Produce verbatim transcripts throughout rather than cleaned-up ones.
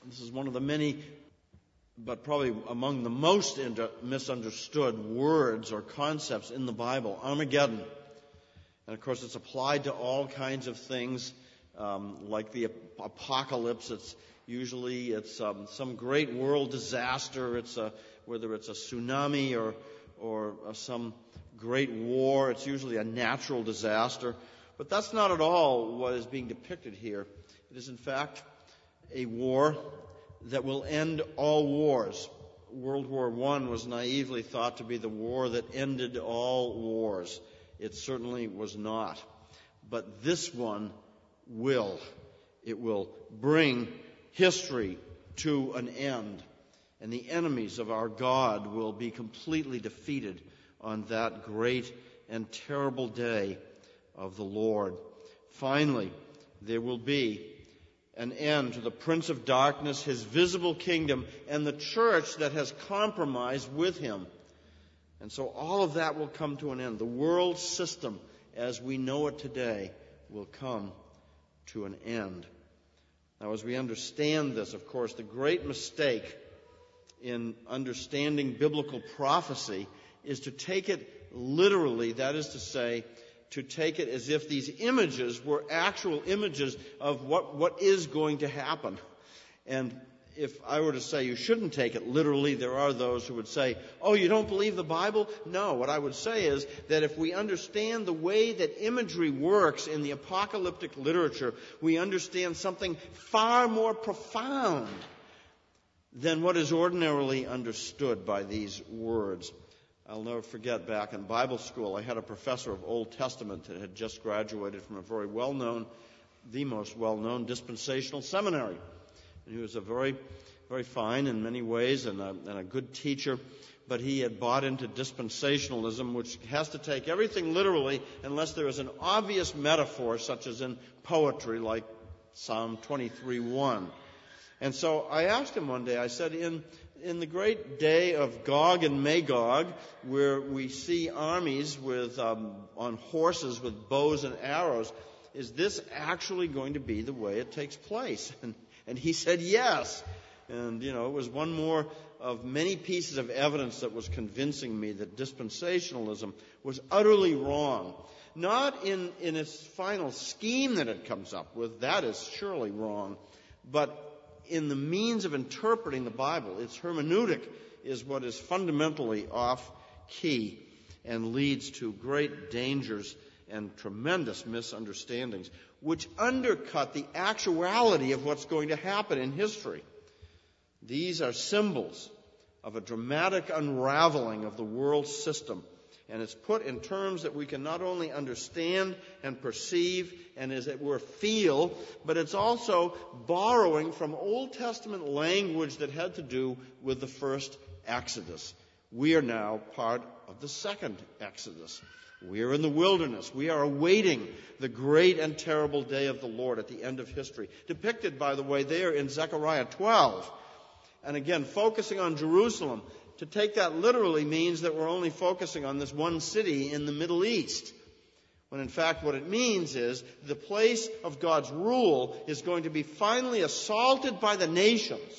This is one of the many, but probably among the most misunderstood words or concepts in the Bible, Armageddon. And of course, it's applied to all kinds of things, um, like the apocalypse. It's usually it's um, some great world disaster. It's a, whether it's a tsunami or or uh, some great war. It's usually a natural disaster. But that's not at all what is being depicted here. It is, in fact, a war that will end all wars. World War One was naively thought to be the war that ended all wars. It certainly was not. But this one will. It will bring history to an end. And the enemies of our God will be completely defeated on that great and terrible day of the Lord. Finally, there will be an end to the prince of darkness, his visible kingdom, and the church that has compromised with him. And so all of that will come to an end. The world system, as we know it today, will come to an end. Now, as we understand this, of course, the great mistake in understanding biblical prophecy is to take it literally, that is to say, to take it as if these images were actual images of what, what is going to happen. And if I were to say you shouldn't take it literally, there are those who would say, oh, you don't believe the Bible? No, what I would say is that if we understand the way that imagery works in the apocalyptic literature, we understand something far more profound than what is ordinarily understood by these words. I'll never forget, back in Bible school, I had a professor of Old Testament that had just graduated from a very well-known, the most well-known dispensational seminary. And he was a very, very fine in many ways and a, and a good teacher, but he had bought into dispensationalism, which has to take everything literally unless there is an obvious metaphor, such as in poetry, like Psalm twenty-three one. And so I asked him one day, I said, in In the great day of Gog and Magog, where we see armies with um, on horses with bows and arrows, is this actually going to be the way it takes place? And, and he said yes. And, you know, it was one more of many pieces of evidence that was convincing me that dispensationalism was utterly wrong. Not in, in its final scheme that it comes up with, that is surely wrong, but in the means of interpreting the Bible. Its hermeneutic is what is fundamentally off-key and leads to great dangers and tremendous misunderstandings, which undercut the actuality of what's going to happen in history. These are symbols of a dramatic unraveling of the world system, and it's put in terms that we can not only understand and perceive and, as it were, feel, but it's also borrowing from Old Testament language that had to do with the first Exodus. We are now part of the second Exodus. We are in the wilderness. We are awaiting the great and terrible day of the Lord at the end of history, depicted, by the way, there in Zechariah twelve. And again, focusing on Jerusalem. To take that literally means that we're only focusing on this one city in the Middle East, when in fact what it means is the place of God's rule is going to be finally assaulted by the nations,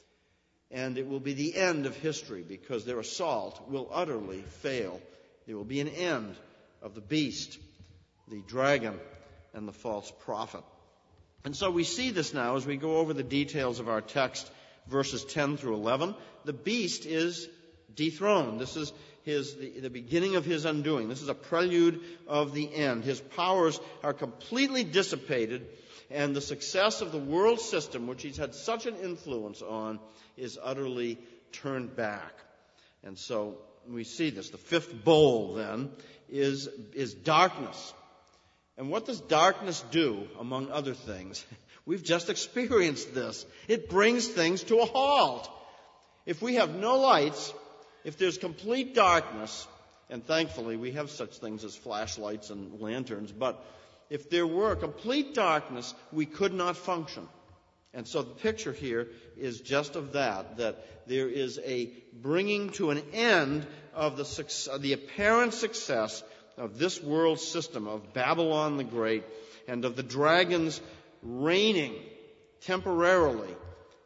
and it will be the end of history because their assault will utterly fail. There will be an end of the beast, the dragon, and the false prophet. And so we see this now as we go over the details of our text, verses ten through eleven. The beast is dethroned. This is his the, the beginning of his undoing. This is a prelude of the end. His powers are completely dissipated, and the success of the world system, which he's had such an influence on, is utterly turned back. And so we see this. The fifth bowl, then, is, is darkness. And what does darkness do, among other things? We've just experienced this. It brings things to a halt. If we have no lights, if there's complete darkness, and thankfully we have such things as flashlights and lanterns, but if there were complete darkness, we could not function. And so the picture here is just of that, that there is a bringing to an end of the, success, the apparent success of this world system, of Babylon the Great, and of the dragon's reigning temporarily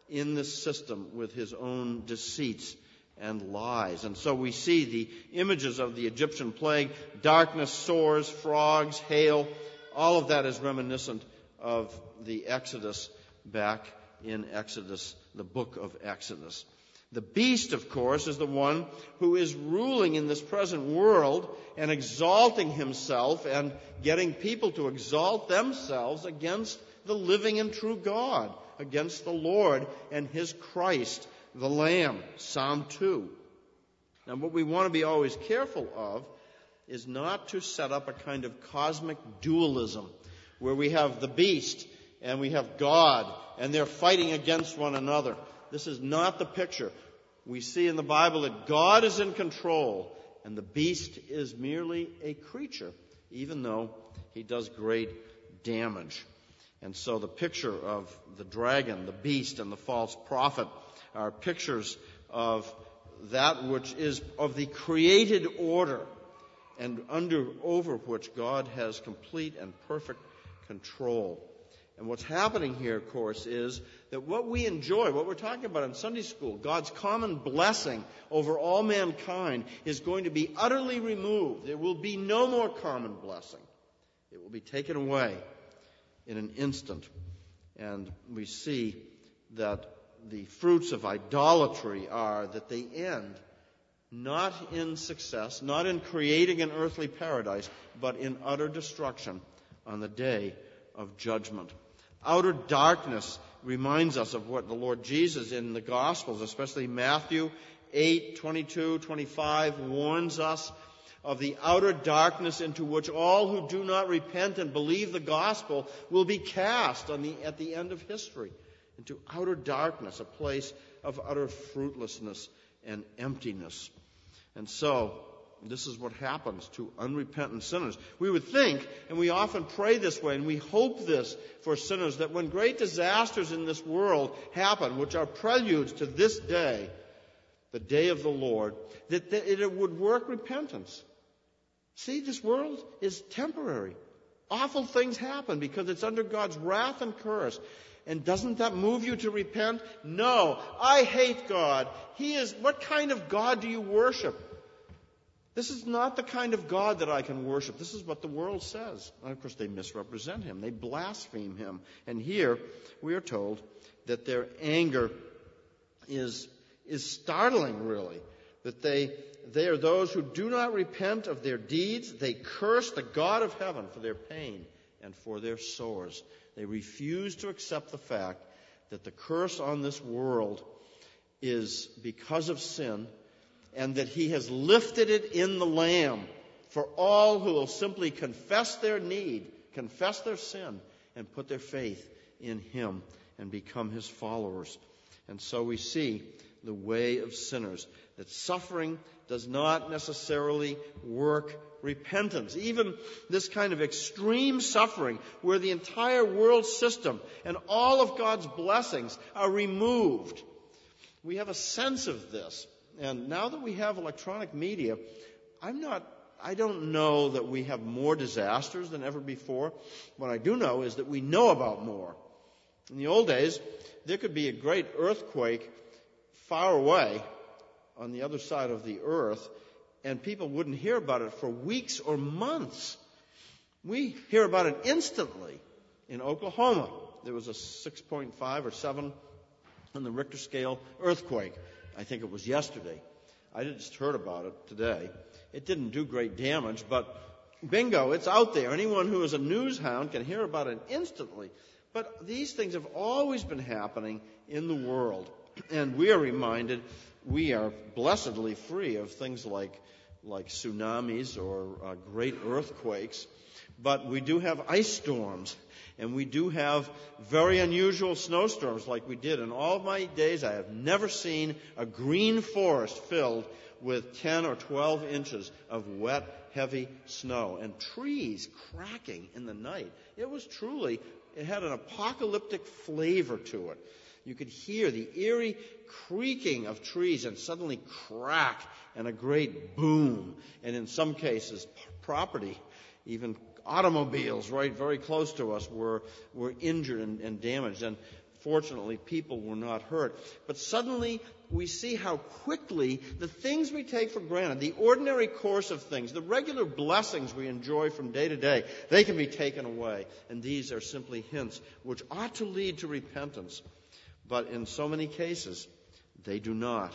in this system with his own deceits and lies. And so we see the images of the Egyptian plague, darkness, sores, frogs, hail. All of that is reminiscent of the Exodus back in Exodus, the book of Exodus. The beast, of course, is the one who is ruling in this present world and exalting himself and getting people to exalt themselves against the living and true God, against the Lord and his Christ, the Lamb. Psalm two. Now, what we want to be always careful of is not to set up a kind of cosmic dualism where we have the beast and we have God and they're fighting against one another. This is not the picture. We see in the Bible that God is in control and the beast is merely a creature, even though he does great damage. And so the picture of the dragon, the beast, and the false prophet are pictures of that which is of the created order and under over which God has complete and perfect control. And what's happening here, of course, is that what we enjoy, what we're talking about in Sunday school, God's common blessing over all mankind, is going to be utterly removed. There will be no more common blessing. It will be taken away in an instant. And we see that the fruits of idolatry are that they end not in success, not in creating an earthly paradise, but in utter destruction on the day of judgment. Outer darkness reminds us of what the Lord Jesus in the Gospels, especially Matthew eight, twenty-two, twenty-five, warns us of the outer darkness into which all who do not repent and believe the gospel will be cast on the, at the end of history, into outer darkness, a place of utter fruitlessness and emptiness. And so, this is what happens to unrepentant sinners. We would think, and we often pray this way, and we hope this for sinners, that when great disasters in this world happen, which are preludes to this day, the day of the Lord, that it would work repentance. See, this world is temporary. Awful things happen because it's under God's wrath and curse. And doesn't that move you to repent? No, I hate God. He is, what kind of God do you worship? This is not the kind of God that I can worship. This is what the world says. And of course, they misrepresent him. They blaspheme him. And here we are told that their anger is, is startling, really. That they, they are those who do not repent of their deeds. They curse the God of heaven for their pain and for their sores. They refuse to accept the fact that the curse on this world is because of sin, and that he has lifted it in the Lamb for all who will simply confess their need, confess their sin, and put their faith in him and become his followers. And so we see the way of sinners, that suffering does not necessarily work repentance. Even this kind of extreme suffering where the entire world system and all of God's blessings are removed. We have a sense of this. And now that we have electronic media, I'm not, I don't know that we have more disasters than ever before. What I do know is that we know about more. In the old days, there could be a great earthquake far away on the other side of the earth, and people wouldn't hear about it for weeks or months. We hear about it instantly. In Oklahoma, there was a six point five or seven on the Richter scale earthquake. I think it was yesterday. I just heard about it today. It didn't do great damage, but bingo, it's out there. Anyone who is a news hound can hear about it instantly. But these things have always been happening in the world. And we are reminded we are blessedly free of things like, like tsunamis or uh, great earthquakes. But we do have ice storms. And we do have very unusual snowstorms like we did. In all of my days, I have never seen a green forest filled with ten or twelve inches of wet, heavy snow and trees cracking in the night. It was truly, it had an apocalyptic flavor to it. You could hear the eerie creaking of trees and suddenly crack and a great boom. And in some cases, property, even automobiles right very close to us were, were injured and, and damaged. And fortunately, people were not hurt. But suddenly, we see how quickly the things we take for granted, the ordinary course of things, the regular blessings we enjoy from day to day, they can be taken away. And these are simply hints which ought to lead to repentance. But in so many cases, they do not.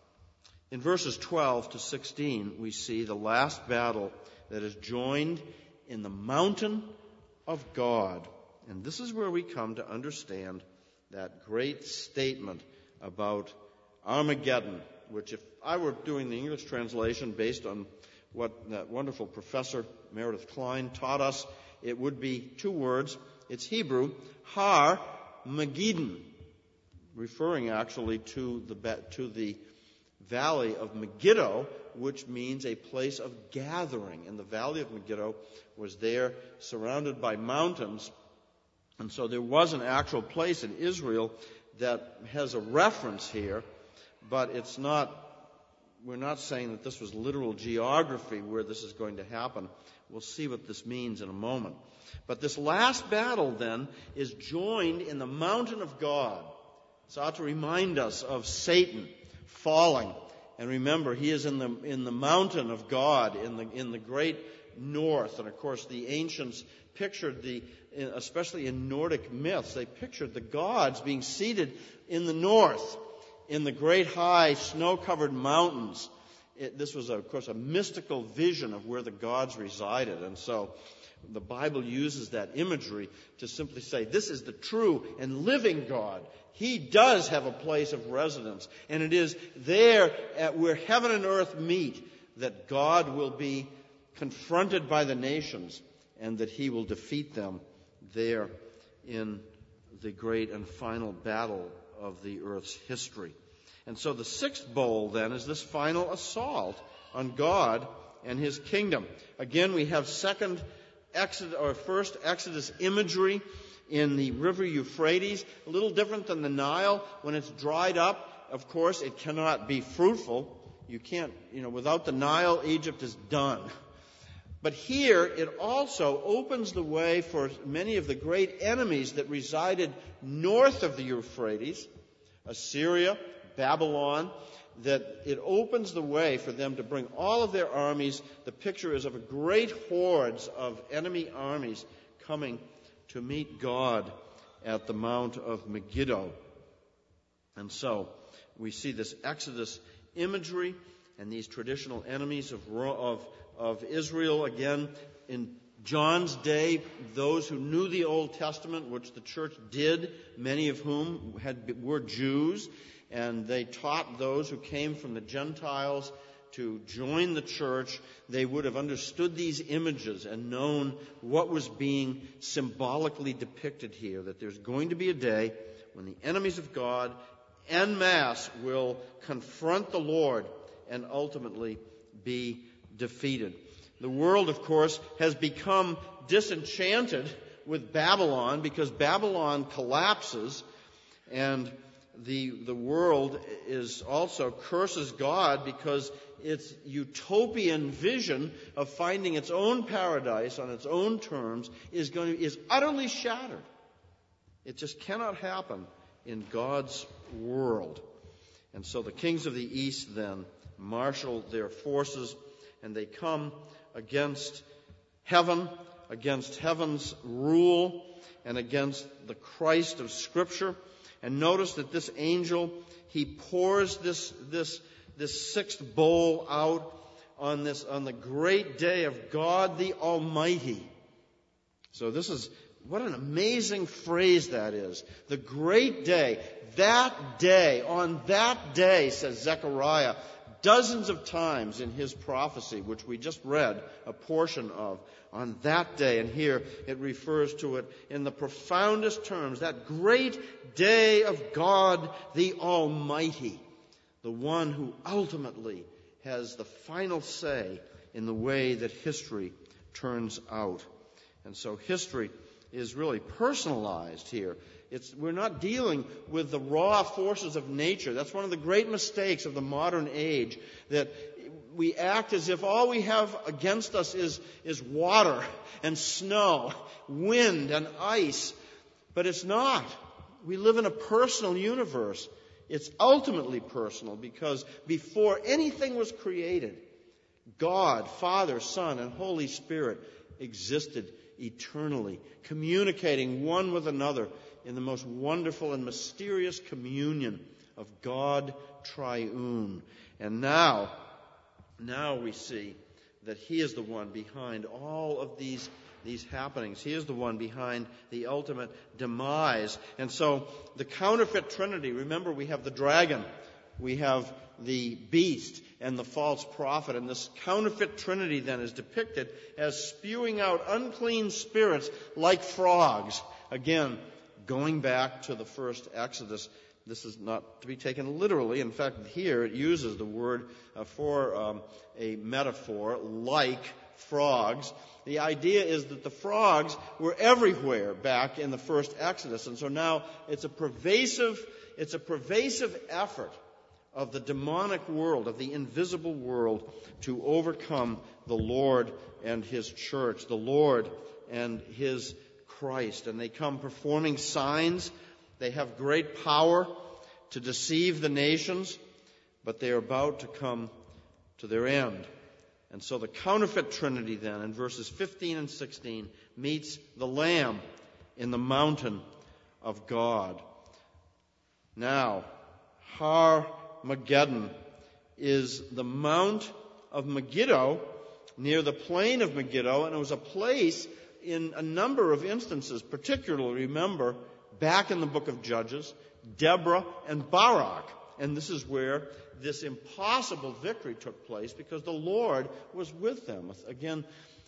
In verses twelve to sixteen, we see the last battle that is joined in the mountain of God. And this is where we come to understand that great statement about Armageddon, which if I were doing the English translation based on what that wonderful professor Meredith Klein taught us, it would be two words. It's Hebrew, Har Megiddon, referring actually to the to the valley of Megiddo, which means a place of gathering. And the valley of Megiddo was there, surrounded by mountains. And so there was an actual place in Israel that has a reference here, but it's not, we're not saying that this was literal geography where this is going to happen. We'll see what this means in a moment. But this last battle, then, is joined in the mountain of God. This ought to remind us of Satan falling. And remember, he is in the in the mountain of God, in the in the great north. And of course, the ancients pictured the, especially in Nordic myths, they pictured the gods being seated in the north, in the great high snow-covered mountains. It, this was, of course, a mystical vision of where the gods resided. And so the Bible uses that imagery to simply say, this is the true and living God. He does have a place of residence. And it is there at where heaven and earth meet that God will be confronted by the nations and that he will defeat them there in the great and final battle of the earth's history. And so the sixth bowl, then, is this final assault on God and his kingdom. Again, we have second Exodus, or first Exodus imagery in the river Euphrates, a little different than the Nile. When it's dried up, of course, it cannot be fruitful. You can't, you know, without the Nile, Egypt is done. But here, it also opens the way for many of the great enemies that resided north of the Euphrates, Assyria, Babylon, that it opens the way for them to bring all of their armies. The picture is of a great hordes of enemy armies coming to meet God at the Mount of Megiddo. And so we see this Exodus imagery and these traditional enemies of, of, of Israel. Again, in John's day, those who knew the Old Testament, which the church did, many of whom had, were Jews, and they taught those who came from the Gentiles to join the church. They would have understood these images and known what was being symbolically depicted here, that there's going to be a day when the enemies of God en masse will confront the Lord and ultimately be defeated. The world, of course, has become disenchanted with Babylon because Babylon collapses, and the the world is also curses God because its utopian vision of finding its own paradise on its own terms is going to, is utterly shattered. It just cannot happen in God's world. And so the kings of the east then marshal their forces, and they come against heaven, against heaven's rule, and against the Christ of Scripture. And notice that this angel, he pours this this this sixth bowl out on this on the great day of God the Almighty. So this is, what an amazing phrase that is. The great day, that day, on that day, says Zechariah, dozens of times in his prophecy, which we just read a portion of, on that day. And here it refers to it in the profoundest terms, that great day of God the Almighty, the one who ultimately has the final say in the way that history turns out. And so history is really personalized here. It's, we're not dealing with the raw forces of nature. That's one of the great mistakes of the modern age, that we act as if all we have against us is, is water and snow, wind and ice. But it's not. We live in a personal universe. It's ultimately personal because before anything was created, God, Father, Son, and Holy Spirit existed eternally, communicating one with another in the most wonderful and mysterious communion of God triune. And now, now we see that He is the one behind all of these, these happenings. He is the one behind the ultimate demise. And so the counterfeit Trinity, remember we have the dragon, we have the beast, and the false prophet. And this counterfeit Trinity then is depicted as spewing out unclean spirits like frogs. Again, going back to the first Exodus, this is not to be taken literally. In fact, here it uses the word uh, for um, a metaphor, like frogs. The idea is that the frogs were everywhere back in the first Exodus. And so now it's a pervasive, it's a pervasive effort of the demonic world, of the invisible world, to overcome the Lord and His church, the Lord and His Christ. And they come performing signs. They have great power to deceive the nations, but they are about to come to their end. And so the counterfeit Trinity then, in verses fifteen and sixteen, meets the Lamb in the mountain of God. Now, Har Mageddon is the Mount of Megiddo, near the plain of Megiddo, and it was a place in a number of instances, particularly, remember, back in the book of Judges, Deborah and Barak. And this is where this impossible victory took place because the Lord was with them. Again,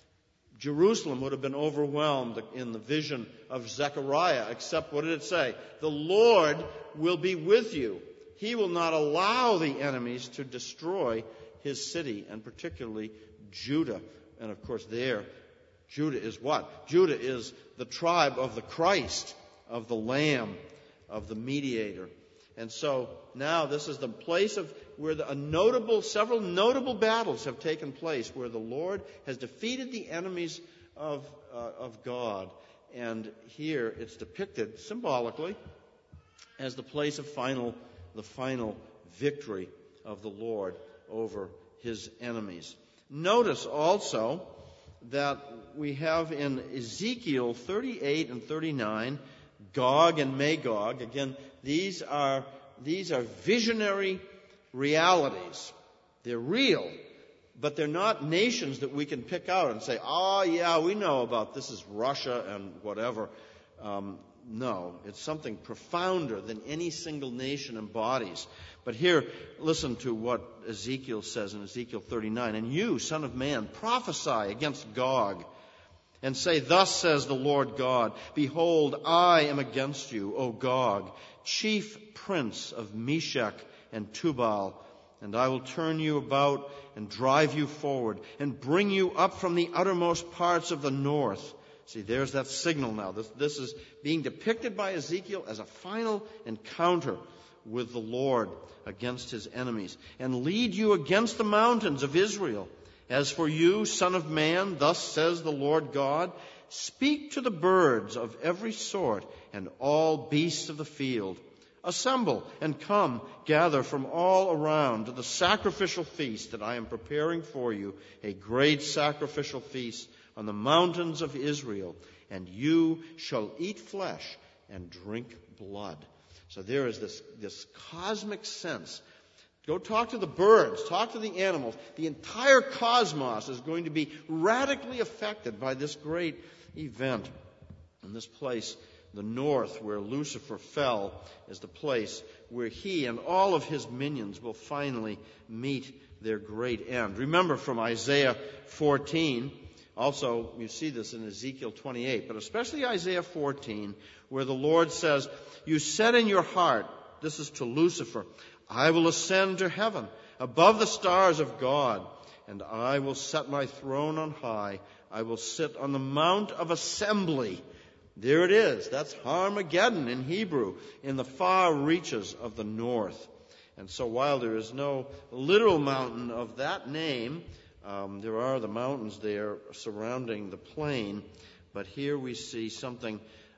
Jerusalem would have been overwhelmed in the vision of Zechariah, except what did it say? The Lord will be with you. He will not allow the enemies to destroy His city, and particularly Judah. And of course there, Judah is what? Judah is the tribe of the Christ, of the Lamb, of the mediator. And so now this is the place of where the, a notable, several notable battles have taken place, where the Lord has defeated the enemies of uh, of God. And here it's depicted symbolically as the place of final, the final victory of the Lord over His enemies. Notice also that we have in Ezekiel thirty-eight and thirty-nine, Gog and Magog. Again, these are these are visionary realities. They're real, but they're not nations that we can pick out and say, oh, yeah, we know about this is Russia and whatever. Um, no, it's something profounder than any single nation embodies. But here, listen to what Ezekiel says in Ezekiel thirty-nine. And you, son of man, prophesy against Gog, and say, thus says the Lord God, behold, I am against you, O Gog, chief prince of Meshech and Tubal, and I will turn you about and drive you forward and bring you up from the uttermost parts of the north. See, there's that signal now. This, this is being depicted by Ezekiel as a final encounter with the Lord against His enemies, and lead you against the mountains of Israel. As for you, son of man, thus says the Lord God, speak to the birds of every sort and all beasts of the field. Assemble and come, gather from all around to the sacrificial feast that I am preparing for you, a great sacrificial feast on the mountains of Israel, and you shall eat flesh and drink blood. So there is this, this cosmic sense. Go talk to the birds, talk to the animals. The entire cosmos is going to be radically affected by this great event. And this place, the north, where Lucifer fell, is the place where he and all of his minions will finally meet their great end. Remember from Isaiah fourteen, also you see this in Ezekiel twenty-eight, but especially Isaiah fourteen, where the Lord says, you said in your heart, this is to Lucifer, I will ascend to heaven above the stars of God, and I will set my throne on high. I will sit on the Mount of Assembly. There it is. That's Har Mageddon in Hebrew, in the far reaches of the north. And so while there is no literal mountain of that name, um, there are the mountains there surrounding the plain. But here we see something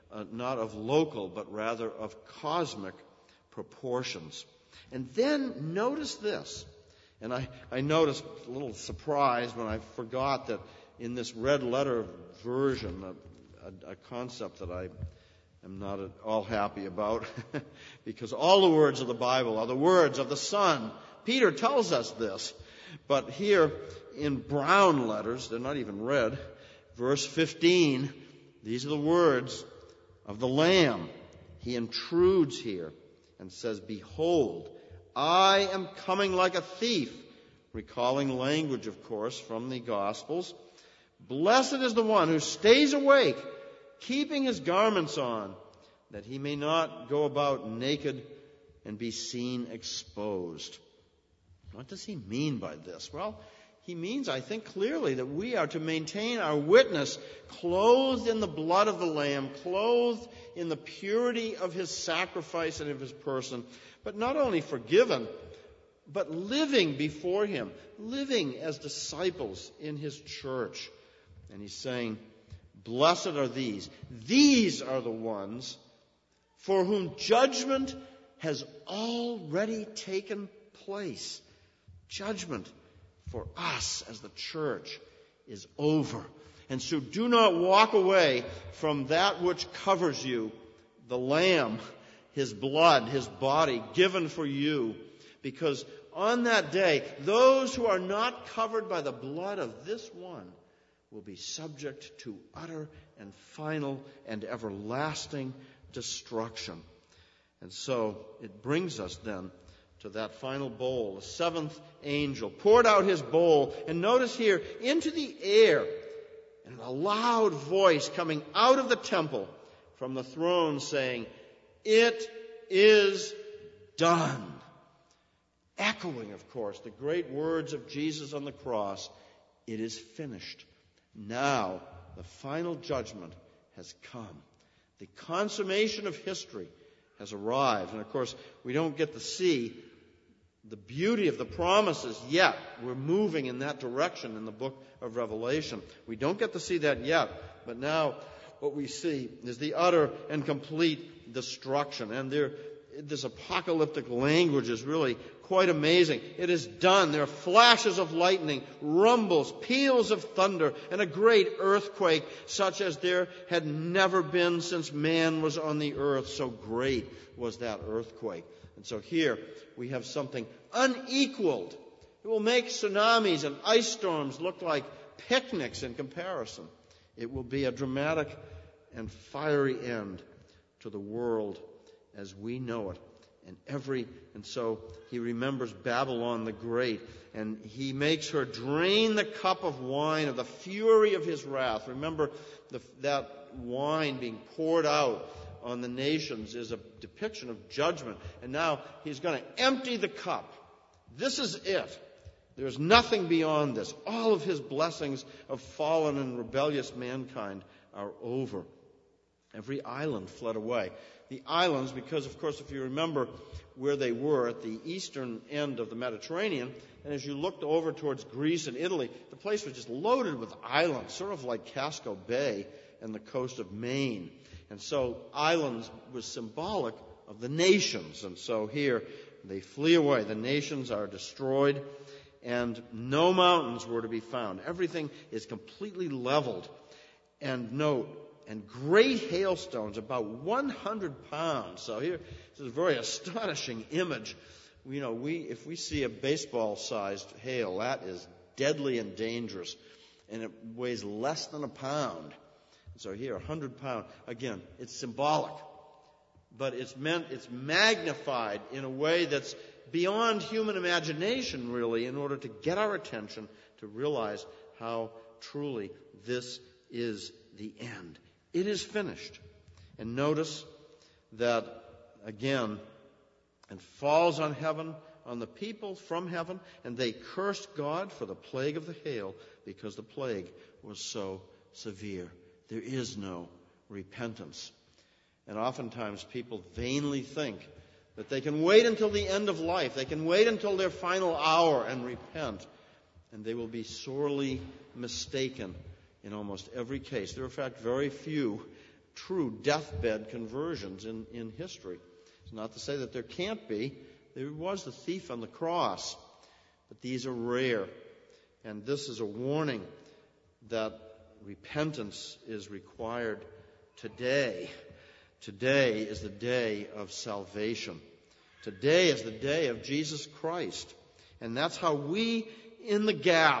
uh, not of local, but rather of cosmic proportions. And then notice this. And I, I noticed a little surprised when I forgot that in this red letter version, a, a, a concept that I am not at all happy about, because all the words of the Bible are the words of the Son. Peter tells us this. But here in brown letters, they're not even red, verse fifteen, these are the words of the Lamb. He intrudes here and says, "Behold, I am coming like a thief," recalling language, of course, from the Gospels. "Blessed is the one who stays awake, keeping his garments on, that he may not go about naked and be seen exposed." What does he mean by this? Well, he means, I think, clearly that we are to maintain our witness clothed in the blood of the Lamb, clothed in the purity of his sacrifice and of his person, but not only forgiven, but living before him, living as disciples in his church. And he's saying, blessed are these. These are the ones for whom judgment has already taken place. Judgment for us as the church is over. And so do not walk away from that which covers you, the Lamb, his blood, his body given for you. Because on that day, those who are not covered by the blood of this one will be subject to utter and final and everlasting destruction. And so it brings us then to that final bowl. The seventh angel poured out his bowl, and notice here, into the air, and a loud voice coming out of the temple from the throne saying, "It is done." Echoing, of course, the great words of Jesus on the cross, "It is finished." Now, the final judgment has come. The consummation of history has arrived. And of course, we don't get to see the beauty of the promises yet. We're moving in that direction in the book of Revelation. We don't get to see that yet. But now what we see is the utter and complete destruction. And there, this apocalyptic language is really quite amazing. It is done. There are flashes of lightning, rumbles, peals of thunder, and a great earthquake such as there had never been since man was on the earth. So great was that earthquake. And so here we have something unequaled. It will make tsunamis and ice storms look like picnics in comparison. It will be a dramatic and fiery end to the world as we know it. And every and so he remembers Babylon the Great, and he makes her drain the cup of wine of the fury of his wrath. Remember, the, that wine being poured out on the nations is a depiction of judgment. And now he's going to empty the cup. This is it. There's nothing beyond this. All of his blessings of fallen and rebellious mankind are over. Every island fled away. The islands, because, of course, if you remember where they were at the eastern end of the Mediterranean, and as you looked over towards Greece and Italy, the place was just loaded with islands, sort of like Casco Bay and the coast of Maine. And so islands was symbolic of the nations. And so here they flee away. The nations are destroyed, and no mountains were to be found. Everything is completely leveled. And note, and great hailstones, about one hundred pounds. So here, this is a very astonishing image. You know, we if we see a baseball-sized hail, that is deadly and dangerous, and it weighs less than a pound. So here, one hundred pounds. Again, it's symbolic, but it's meant, it's magnified in a way that's beyond human imagination, really, in order to get our attention to realize how truly this is the end. It is finished. And notice that, again, it falls on heaven, on the people from heaven, and they cursed God for the plague of the hail because the plague was so severe. There is no repentance. And oftentimes people vainly think that they can wait until the end of life. They can wait until their final hour and repent. And they will be sorely mistaken in almost every case. There are, in fact, very few true deathbed conversions in, in history. It's not to say that there can't be. There was the thief on the cross, but these are rare. And this is a warning that repentance is required today. Today is the day of salvation. Today is the day of Jesus Christ. And that's how we, in the gap,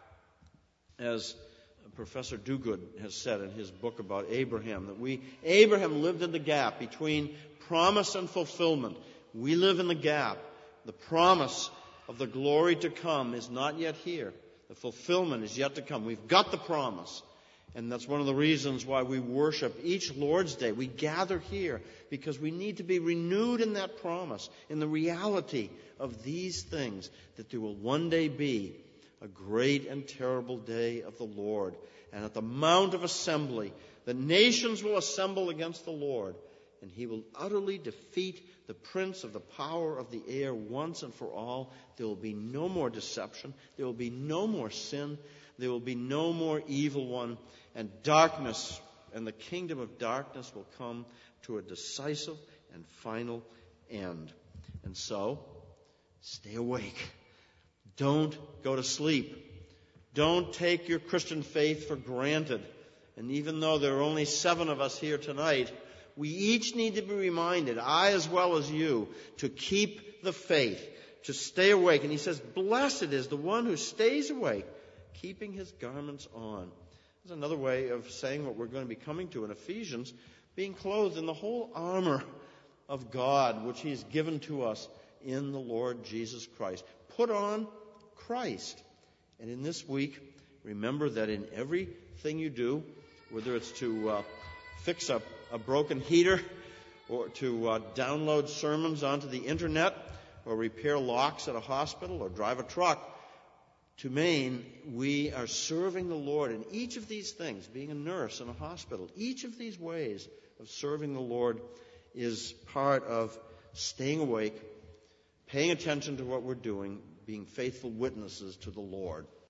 as Professor Duguid has said in his book about Abraham, that we, Abraham lived in the gap between promise and fulfillment. We live in the gap. The promise of the glory to come is not yet here. The fulfillment is yet to come. We've got the promise. And that's one of the reasons why we worship each Lord's Day. We gather here because we need to be renewed in that promise, in the reality of these things, that there will one day be a great and terrible day of the Lord. And at the Mount of Assembly, the nations will assemble against the Lord, and he will utterly defeat the prince of the power of the air once and for all. There will be no more deception. There will be no more sin. There will be no more evil one. And darkness and the kingdom of darkness will come to a decisive and final end. And so, stay awake. Don't go to sleep. Don't take your Christian faith for granted. And even though there are only seven of us here tonight, we each need to be reminded, I as well as you, to keep the faith, to stay awake. And he says, blessed is the one who stays awake, keeping his garments on. There's another way of saying what we're going to be coming to in Ephesians, being clothed in the whole armor of God, which he has given to us in the Lord Jesus Christ. Put on Christ. And in this week, remember that in everything you do, whether it's to uh, fix a, a broken heater, or to uh, download sermons onto the internet, or repair locks at a hospital, or drive a truck, to Maine, we are serving the Lord in each of these things, being a nurse in a hospital. Each of these ways of serving the Lord is part of staying awake, paying attention to what we're doing, being faithful witnesses to the Lord.